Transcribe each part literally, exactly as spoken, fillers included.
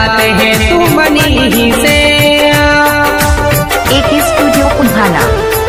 बात है तू मनी से। एक स्टूडियो उन्हाना।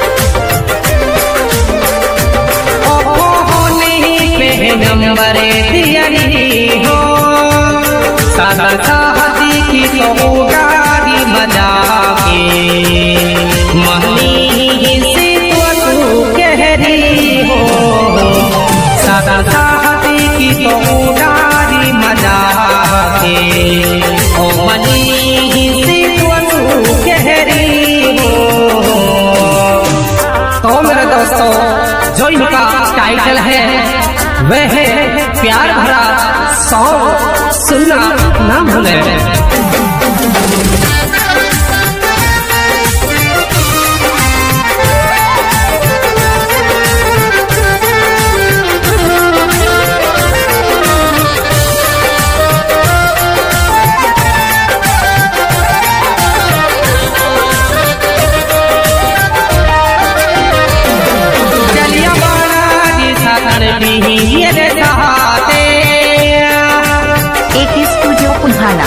नंबर दिया हो सादा साहती की तो गाड़ी बजा के मनी से तू कह रही हो सादा साहती की तो गाड़ी बजा के ओ मनी से तू कह रही हो। तो मेरे दोस्तों जो इनका टाइटल है वह है प्यार भरा सॉन्ग, सुनना ना भूलें। एक स्टूडियो उन्हाना।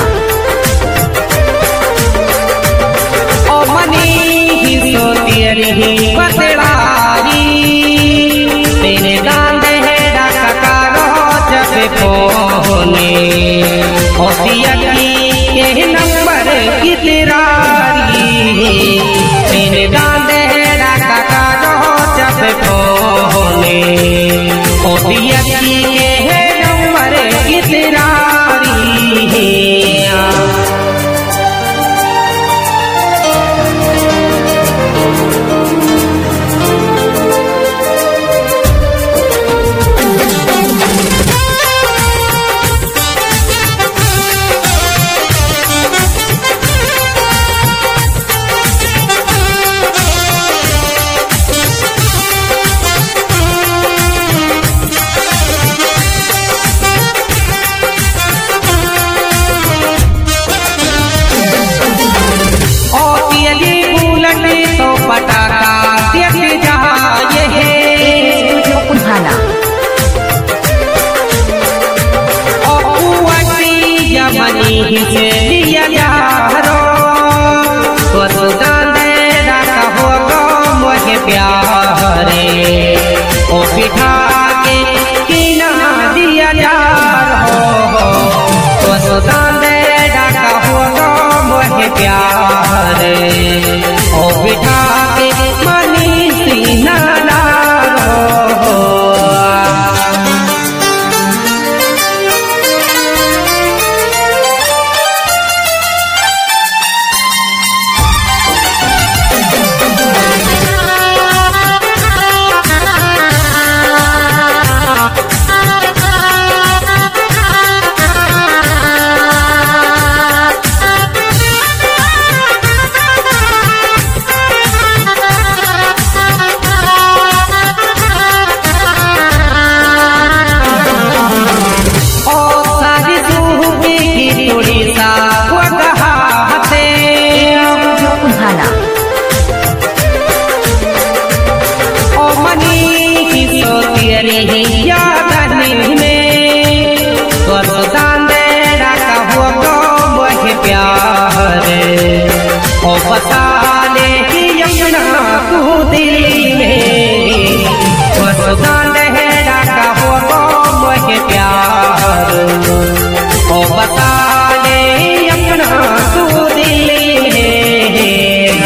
ओ मनी ही सोती रही बतवारी तेरे दांदे है डाका कारो जब फोने ओ दियली के नंबर की तिरारी तेरे दांदे है डाका कारो जब फोने ओ दियली के नंबर की तिरारी से दिया यारो तो दांदे डाका हो गो मोहे प्यारे ओ बिठा के किना दिया यारो तो दांदे डाका हो गो मोहे प्यारे ओ बिठा के मनी सीना बसाने की यमुना को दिल में बसाने है डाका हो गो मोहे प्यार ओ बसाने यमुना को दिल में।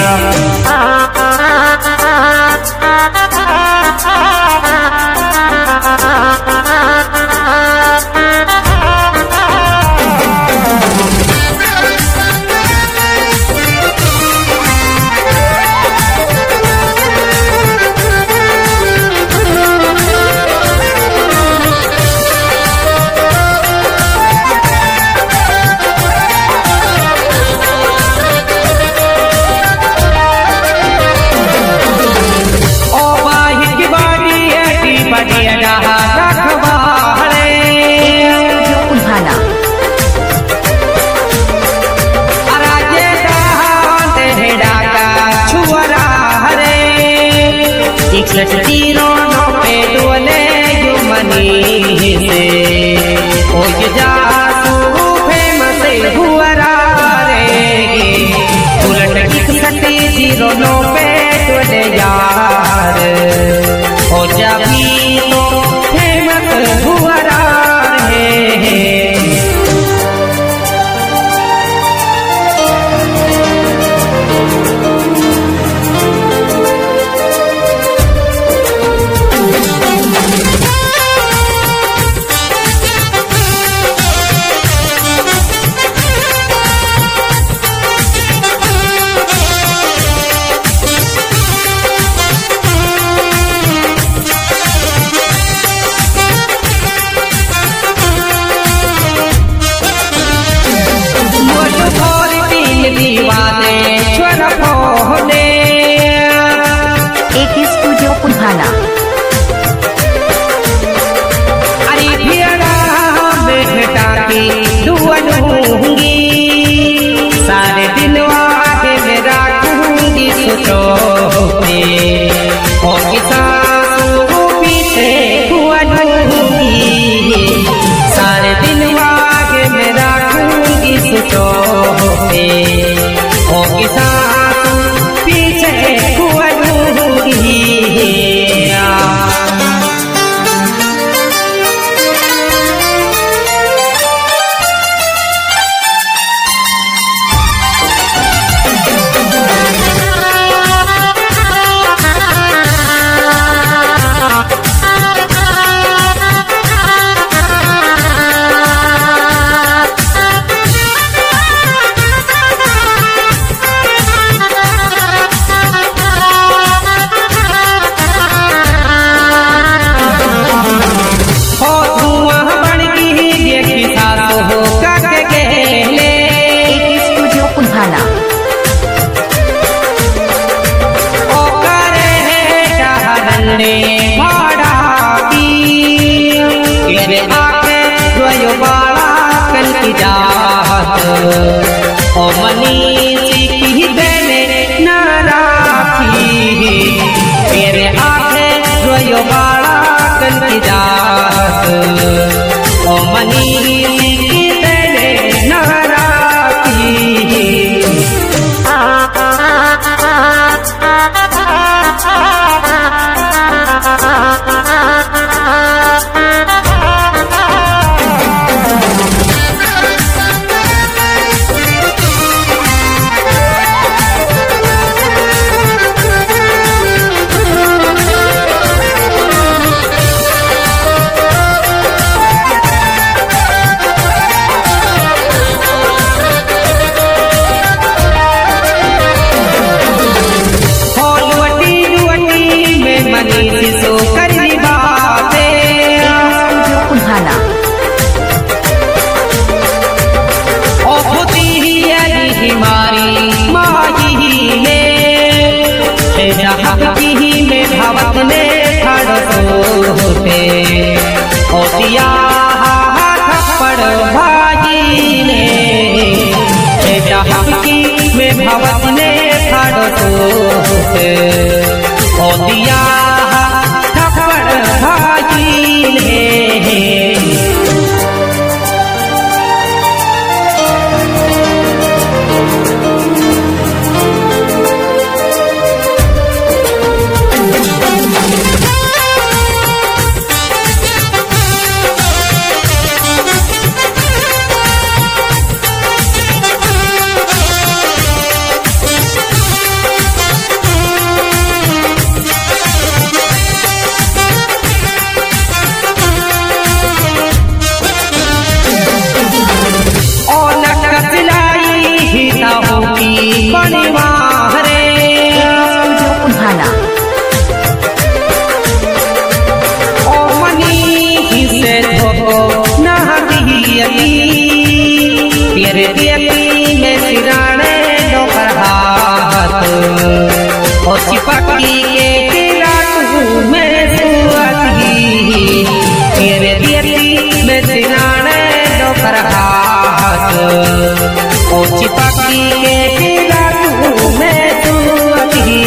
तीरों पे डोले युमनी से ओ जा तू फेमस हुआ। तीरों पे तुझे यार हो जा भी तो फेमस हुआ है। दीवाने स्वर फोने एक स्टूडियो पुन्हाना। अरे भिड़ा बेटा की दुआऊंगी सारे दिन वादे में रखूंगी सोचो पे ओ किसानों पीछे दुआऊंगी सारे दिन वादे में रखूंगी सोचो पे ओ किसान पीछे हुआऊंगी। ओ मनीषी की देने न राखी तेरे आखे रोयो बाड़ा कन की जात ओ मनीषी की देने न राखी। भवने होते ओतिया थप्पड़ भाजी ने की में भवने होते ओतिया थप्पड़ भाजी ने। तेरे दियती में सिराने डोकर हाथ ओ चिपकी के किराटू में सुअती तेरे दियती में सिराने डोकर हाथ ओ चिपकी के किराटू में सुअती।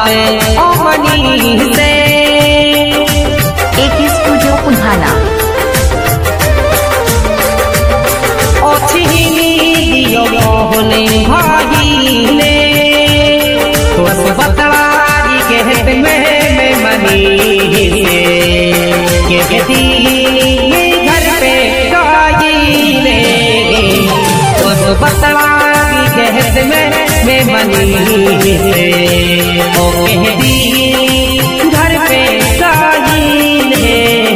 बात ओ मनी से एक स्टूडियो पुन्हाला ओ छिनी दियो मोहने भागीले बस बतवारी के हेत में में मनी से के कहती घर पे गाईले बस बतवारी के हेत में में मनी से ओ कहती घर पे गाईले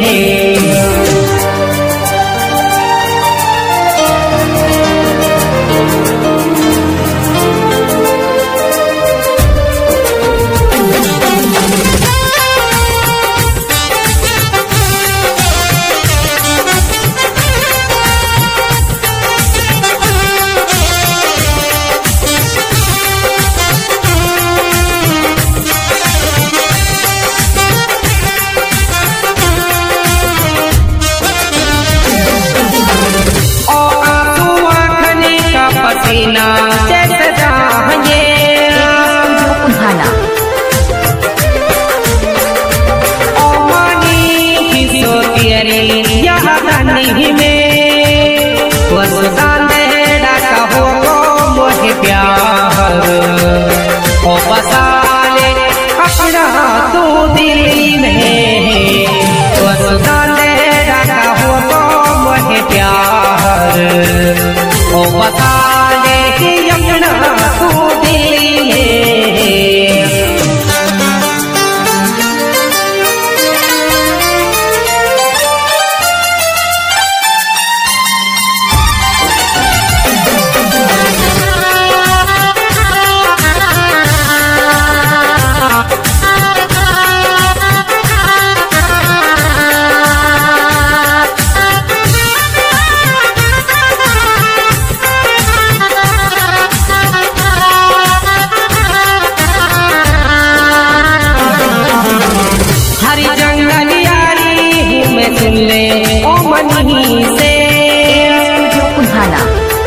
पसीना जैसे जाएंगे पुन्हाला ओ मानी की सोतियरी यहाँ नहीं में वसुदान देना कहो मोहे प्यार ओ बसाले अपना तू दिल में वसुदान देना कहो मोहे प्यार ओ बसाले की यमुना तू दिल में ओ मनी से स्टूडियो पुन्हाला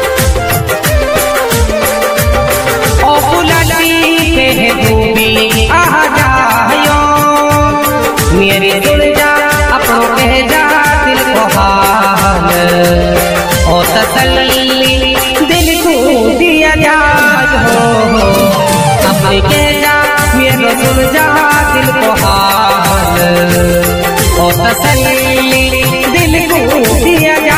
ओ फुलटी पे डूबी आ जायो मेरी सुन जा अपनों कह जा दिल को हाल ओ तसल्ली दिल को दिया जाओ अपने कह जा मेरे सुन जा दिल को हाल ओ तसल्ली दिल को दिया